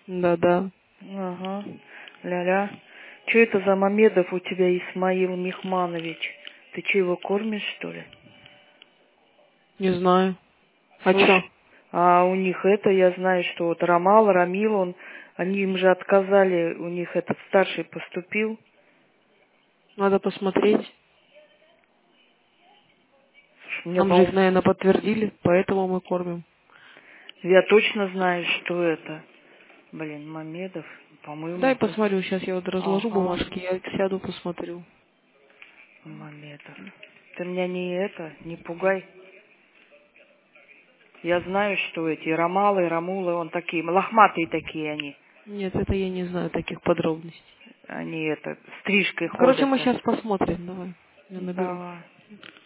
Да-да. Ага. Ля-ля. Че это за Мамедов у тебя, Исмаил Михманович? Ты че, его кормишь, что ли? Не знаю. А чё? Слушай, а у них это, я знаю, что вот Рамал, Рамил, они им же отказали, у них этот старший поступил. Надо посмотреть. Слушай, мне, Нам же их, по-моему, наверное, подтвердили, поэтому мы кормим. я точно знаю, что это. Блин, Мамедов, Дай по-моему, посмотрю, сейчас я вот разложу ага, бумажки, я сяду, посмотрю. Мамедов. Ты меня не пугай. Я знаю, что эти Рамалы, Рамулы, он такие, лохматые такие они. Нет, это я не знаю таких подробностей. Они стрижкой Короче, ходят. мы сейчас посмотрим, давай. Я наберу. Давай.